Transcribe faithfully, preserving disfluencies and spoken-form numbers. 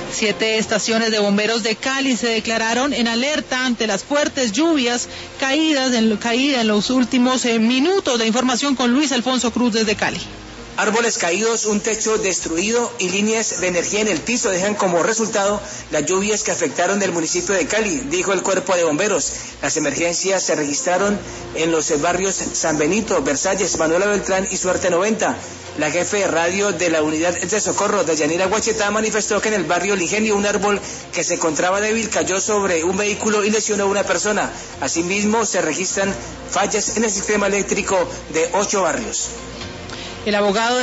Siete estaciones de bomberos de Cali se declararon en alerta ante las fuertes lluvias caídas en, caída en los últimos eh, minutos. De información con Luis Alfonso Cruz desde Cali. Árboles caídos, un techo destruido y líneas de energía en el piso dejan como resultado las lluvias que afectaron el municipio de Cali, dijo el cuerpo de bomberos. Las emergencias se registraron en los barrios San Benito, Versalles, Manuela Beltrán y Suerte noventa. La jefe de radio de la unidad de socorro de Yanira Guachetá manifestó que en el barrio Ligenio un árbol que se encontraba débil cayó sobre un vehículo y lesionó a una persona. Asimismo, se registran fallas en el sistema eléctrico de ocho barrios. El abogado